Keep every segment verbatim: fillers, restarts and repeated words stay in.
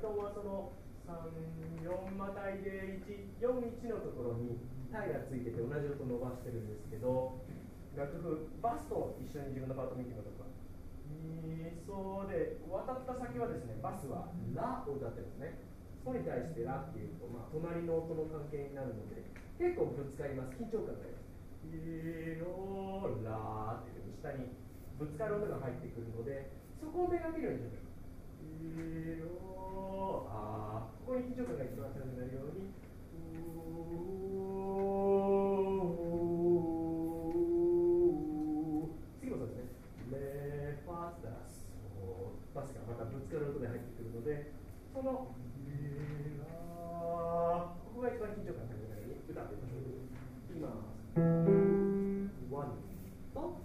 トンはそのさん、よんまたいでいち、よん、いちのところにタイがついてて同じ音伸ばしてるんですけど、楽譜、バスと一緒に自分のパート見てみましょうか。ミソで渡った先はですね、バスはラを歌ってるんですね。ソに対してラっていうと、まあ、隣の音の関係になるので結構ぶつかります。緊張感があります。イロラーっていうふうに下にぶつかる音が入ってくるので、そこをめがけるようにしましょう。イロあここに緊張感が一番高くなるように、次もそうですね。レファスタソバスがまたぶつかる音で入ってくるので、そのイラここが一番緊張感が高くなるように歌ってみましょう。いきます。ワンと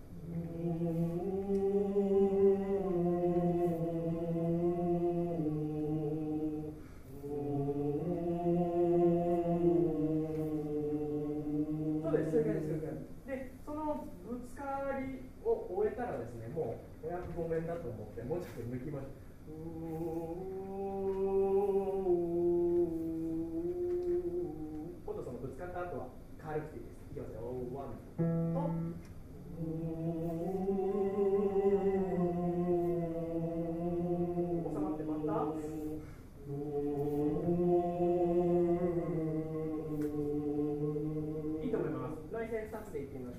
で、そのぶつかりを終えたらですね、もうお役御免だと思って、もうちょっと抜きましょう。今度そのぶつかった後は軽くていいです。いきますよ。ワンと収まってまたいいと思います。内線ふたつでいってみましょう。